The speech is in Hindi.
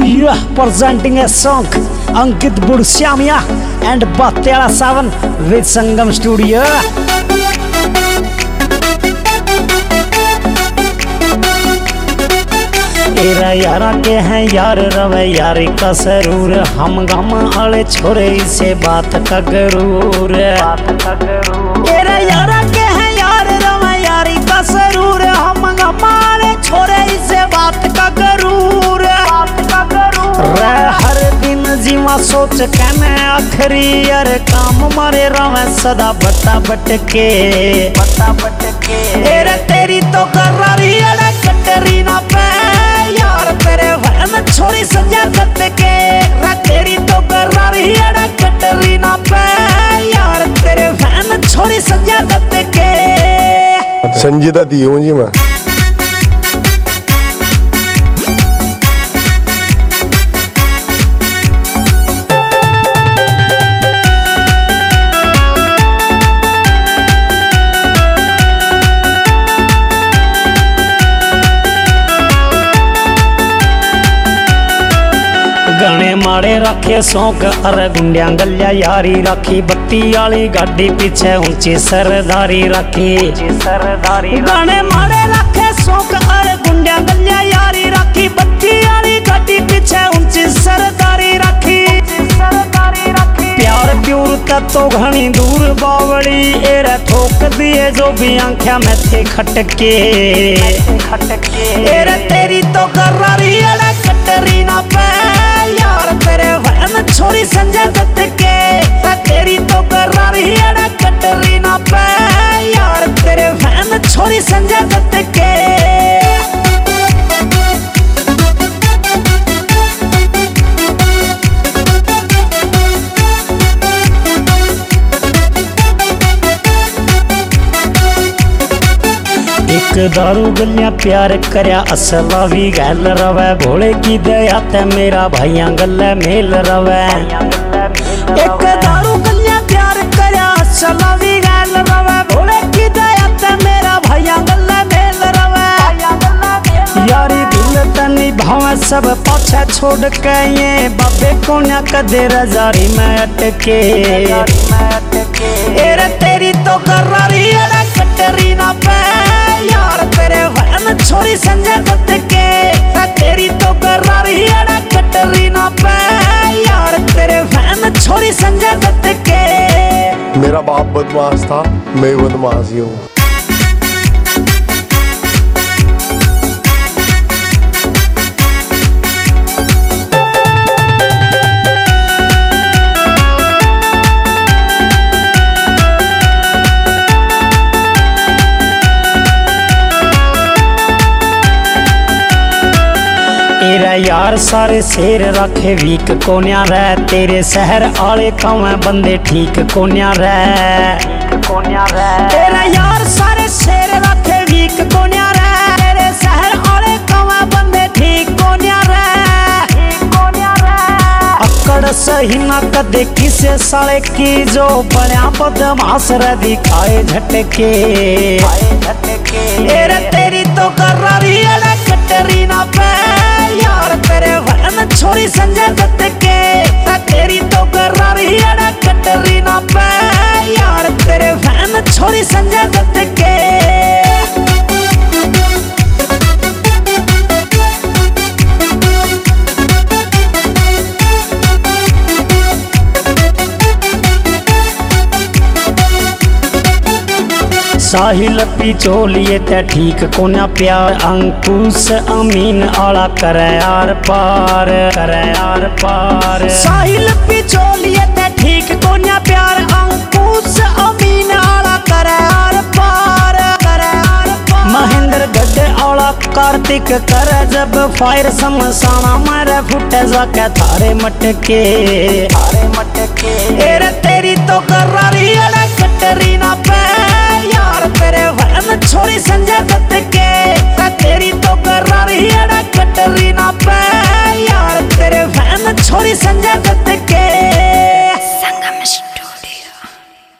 presenting a song Ankit Budsyamia and Batyala Savan with Sangam Studio. तेरा यारा के हैं यार रवे यारी का सरूर, हम गम आले छोरे इसे बात का गरूर। तेरा यारा के हैं यार रवे यारी का सरूर, हम गम आले छोरे इसे बात का गरूर। हर दिन जीवा सोच के मैं आखिरी यार काम मारे रवे सदा बटा बटके। तेरी तो करारी अड़े कटरी ना पे यार तेरे वहन छोरी संजय दत्त के। तेरी तो करारी अड़े कटरी ना पे यार तेरे वहन छोरी संजय दत्त के। संजीदा दी हूँ जी मैं। गणे माड़े रखे शौक अरे गुंडिया गलिया यारी रखी, बत्ती आली गाड़ी पीछे ऊंची सरदारी रखी। गणे माड़े रखे शौक अरे गुंडिया गलिया यारी रखी, बत्ती आली गाड़ी पीछे ऊंची सरदारी रखी। प्यार प्यूर तो घनी दूर बावड़ी एरे ठोक दिए जो भी आंख्या में थे खटके। एरे तेरी तो करारी अड़े कटरी ना पे यार तेरे वहन छोरी संजय दत्त के। तेरी तो करारी अड़े कटरी ना पे यार तेरे वहन छोरी संजय दत्त के। एक दारू गलियां प्यार करया असला भी गल रवे, भोले की दया ते मेरा भाइया गल्ले मेल रवे। एक दारू गलियां प्यार करया असला भी गल रवे, भोले की दया ते मेरा भाइया गल्ले मेल रवे। यारी दिल तनी भावे सब पाछे छोड़ के ये बाबे कोन्या कदे रजारी में अटके। एरे तेरी तो करारी अड़े कटरी ना पे यार तेरे वहन छोरी संजय दत्त के। तेरी तो करारी अड़े कटरी ना पे यार तेरे वहन छोरी संजय दत्त के। मेरा बाप बदमाश था, मैं बदमाश ही हूँ। तेरा यार सारे शेर रखे वीक कोन्या रह, तेरे शहर आले कौवे बंदे ठीक कोन्या रह। तेरा यार सारे शेर रखे वीक कोन्या रह, तेरे शहर आले कौवे बंदे ठीक कोन्या रह। अकड़ सही ना कदे किसे साले की जो बड़ा बदमाश रह दिखाए झटके। तेरी तो करारी अड़े कटरी ना पे यार तेरे वहन छोरी संजय दत्त के। तेरी तो करारी अड़े कटरी ना पे यार तेरे वहन छोरी संजय दत्त के। साहिल पिचोलिए ते ठीक कोन्या प्यार, अंकुश अमीन आला करे आर पार। साहिल पिचोलिए ते ठीक कोन्या प्यार, अंकुश अमीन आला करे आर पार। महेंद्र गड्ढे आला कार्तिक करे जब फायर, समसाना मारे फुटे जाके थारे मटके। एरे तेरी तो करारी अड़े कटरी ना पे यार तेरे वहन छोरी संजय दत्त के। तेरी तो करारी अड़े कटरी ना पे यार तेरे वहन छोरी संजय दत्त